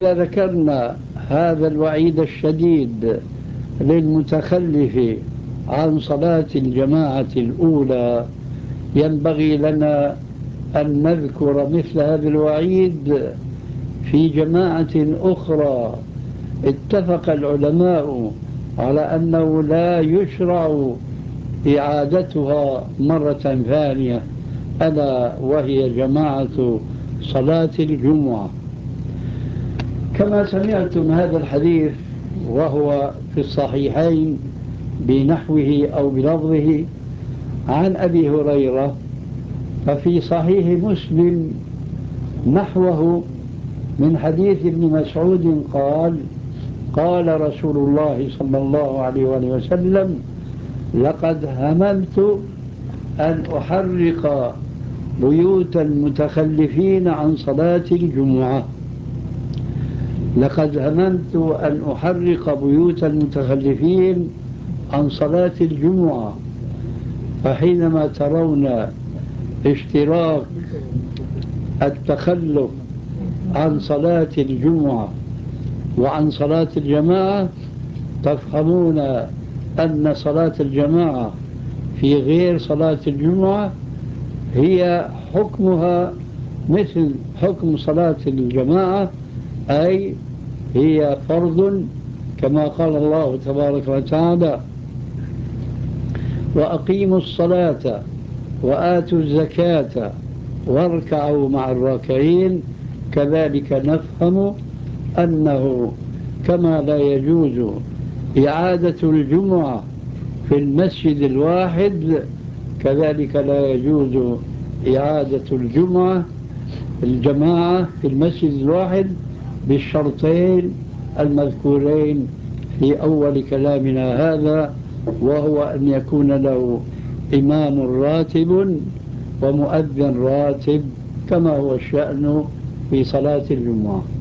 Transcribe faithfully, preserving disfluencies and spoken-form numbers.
ذكرنا هذا الوعيد الشديد للمتخلف عن صلاة الجماعة الأولى، ينبغي لنا أن نذكر مثل هذا الوعيد في جماعة أخرى اتفق العلماء على أنه لا يشرع إعادتها مرة ثانية، ألا وهي جماعة صلاة الجمعة. كما سمعتم هذا الحديث وهو في الصحيحين بنحوه أو بلفظه عن أبي هريرة، ففي صحيح مسلم نحوه من حديث ابن مسعود قال: قال رسول الله صلى الله عليه وآله وسلم: لقد هممت أن أحرق بيوت المتخلفين عن صلاة الجمعة. لقد هممت أن أحرق بيوت المتخلفين عن صلاة الجمعة. فحينما ترون اشتراك التخلف عن صلاة الجمعة وعن صلاة الجماعة، تفهمون أن صلاة الجماعة في غير صلاة الجمعة هي حكمها مثل حكم صلاة الجماعة، أي هي فرض، كما قال الله تبارك وتعالى: وأقيموا الصلاة وآتوا الزكاة واركعوا مع الراكعين. كذلك نفهم أنه كما لا يجوز إعادة الجمعة في المسجد الواحد، كذلك لا يجوز إعادة الجمعة الجماعة في المسجد الواحد بالشرطين المذكورين في أول كلامنا هذا، وهو أن يكون له إمام راتب ومؤذن راتب كما هو الشأن في صلاة الجمعة.